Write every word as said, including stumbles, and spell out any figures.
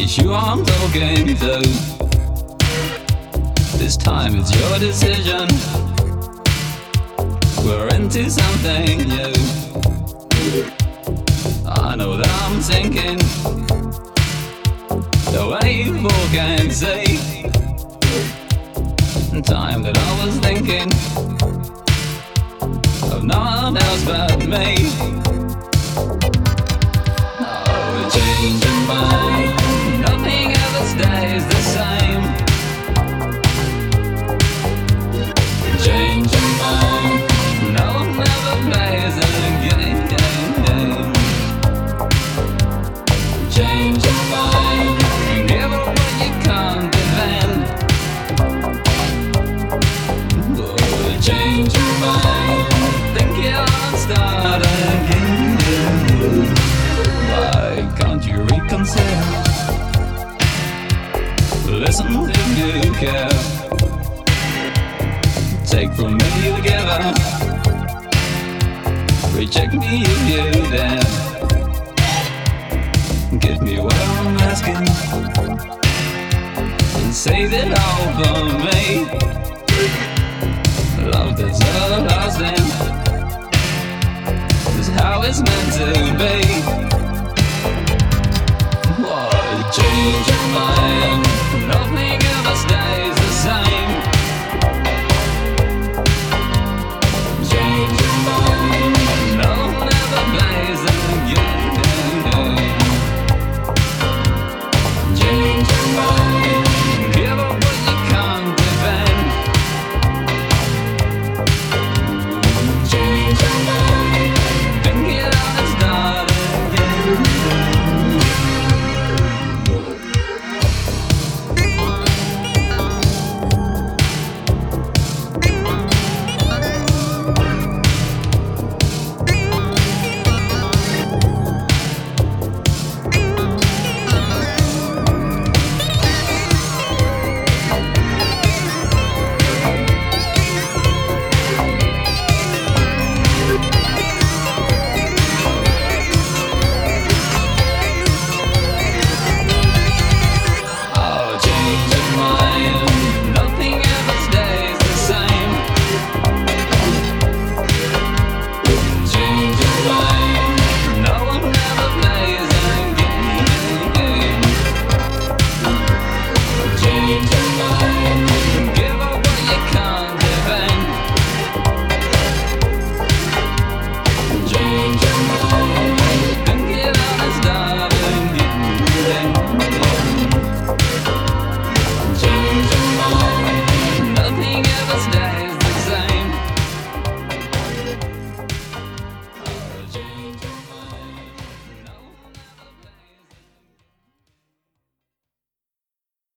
It's you I'm talking to. This time it's your decision. We're into something new. I know that I'm sinking the way you walk and say. Time that I was thinking of no one else but me. Oh, we're changing mind. Nothing ever stays the same. Changing mind. No one ever plays a game. Changing mind. Give up what you can't defend. Change your mind. Think you'll start again. Why can't you reconsider? Listen if you care. Take from me you give up. Reject me if you dare. Give me what I'm asking and save it all for me. Love that's everlasting is how it's meant to be.